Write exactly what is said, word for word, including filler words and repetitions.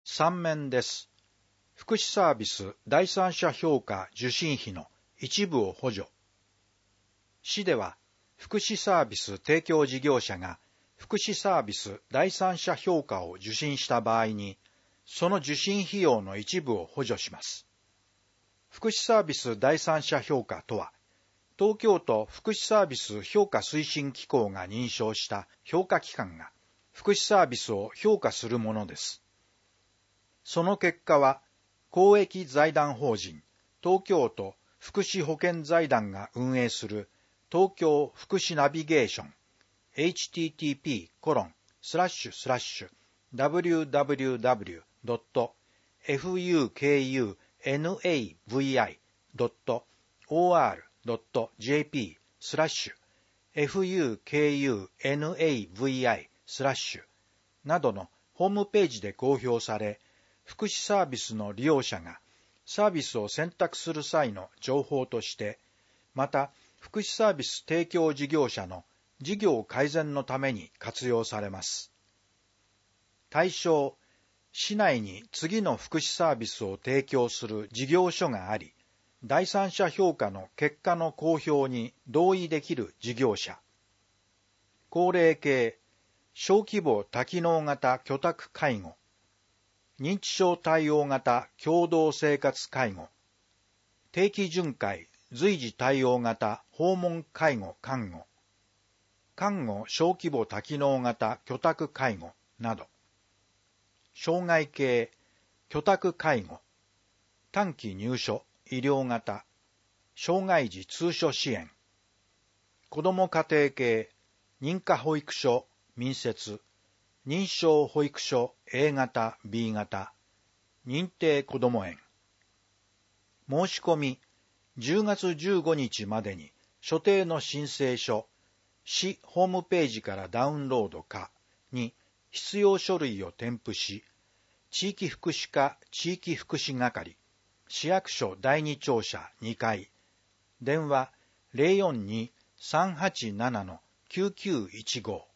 さん面です。福祉サービス第三者評価受信費の一部を補助。市では、福祉サービス提供事業者が福祉サービス第三者評価を受信した場合に、その受信費用の一部を補助します。福祉サービス第三者評価とは、東京都福祉サービス評価推進機構が認証した評価機関が福祉サービスを評価するものです。その結果は、公益財団法人東京都福祉保険財団が運営する東京福祉ナビゲーション エイチティーティーピーコロンスラッシュスラッシュダブリューダブリューダブリュードットフユーケーユーエヌエーブイアイドットオーアールドットジェーピースラッシュエフユーケーユーエヌエーブイアイスラッシュなどのホームページで公表され、福祉サービスの利用者がサービスを選択する際の情報として、また福祉サービス提供事業者の事業改善のために活用されます。対象、市内に次の福祉サービスを提供する事業所があり、第三者評価の結果の公表に同意できる事業者。高齢系、小規模多機能型居宅介護。認知症対応型共同生活介護。定期巡回随時対応型訪問介護看護。看護小規模多機能型居宅介護など。障害系、居宅介護。短期入所医療型。障害児通所支援。子ども家庭系、認可保育所民設。認証保育所 エー 型 ビー 型。認定こども園。申し込み、じゅうがつじゅうごにちまでに所定の申請書、市ホームページからダウンロードかに必要書類を添付し、地域福祉課地域福祉係、市役所だいに庁舎にかい、電話 ゼロよんに さんはちなな きゅうきゅういちご